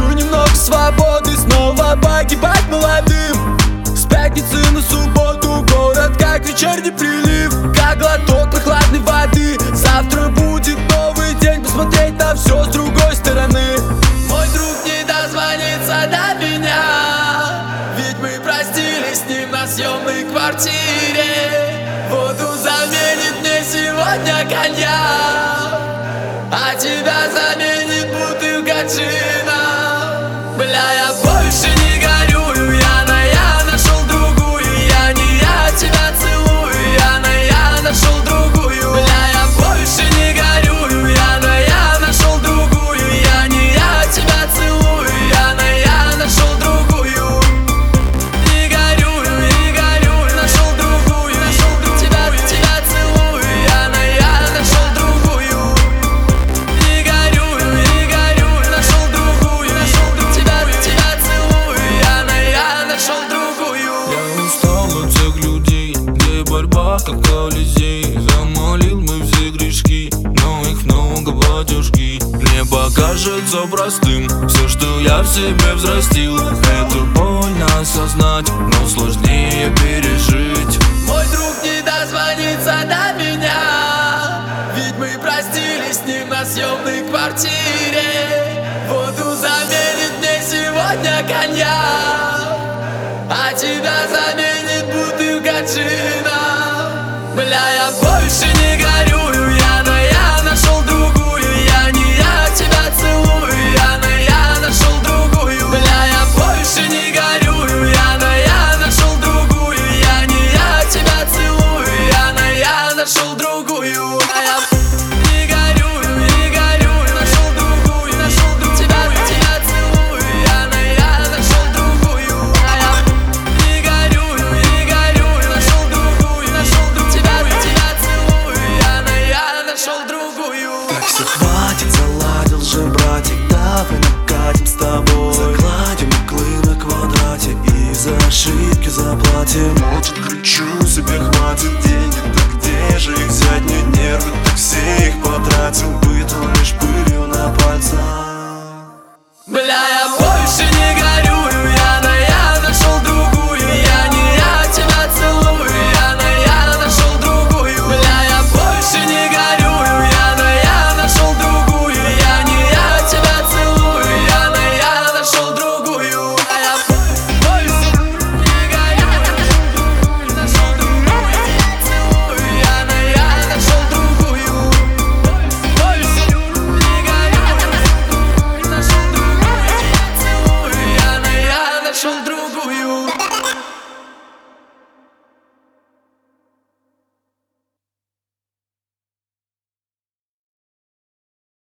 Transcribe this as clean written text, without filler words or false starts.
Хочу немного свободы, снова погибать молодым. С пятницы на субботу город как вечерний прилив, как глоток прохладной воды. Завтра будет новый день, посмотреть на все с другой стороны. Мой друг не дозвонится до меня, ведь мы простились с ним на съемной квартире. Воду заменит мне сегодня коньяк, а тебя заменит бутылка джина. Бля, я больше не горюю, я нашел другую. Я не я тебя целую, я нашел другую. Бля, я больше не горюю, я нашел другую. Я не я тебя целую, я нашел другую. Не горюю, нашел другую. Тебя целую, я нашел другую. Не горюю, нашел другую. Тебя целую, я нашел другую. Я устал от всех людей, где борьба как Колизей. Замолил мы все грешки, но их много, батюшки. Мне покажется простым все, что я в себе взрастил. Это больно осознать, но сложнее пережить. Мой друг не дозвонится до меня, ведь мы простились с ним на съемной квартире. Воду заменит мне сегодня коньяк, а тебя заменит бутылка джина. Бля, я больше не горюю, я нашел другую. Я не я тебя целую, я нашел другую. Бля, я больше не горюю, я нашел другую. Я не я тебя целую, я нашел другую. Не горюю, нашел другую. Тебя целую, я нашел другую. Не горюю, нашел другую. Тебя целую, я нашел другую. Так все хватит, заладил же, братик, давай накатим с тобой. Загладим углы на квадрате и за ошибки заплатим. Может, кричу себе хватит деньги, так где же их взять? Мне нервы, так все их потратил, быту лишь пылью на пальцах. Бля, я больше не горю.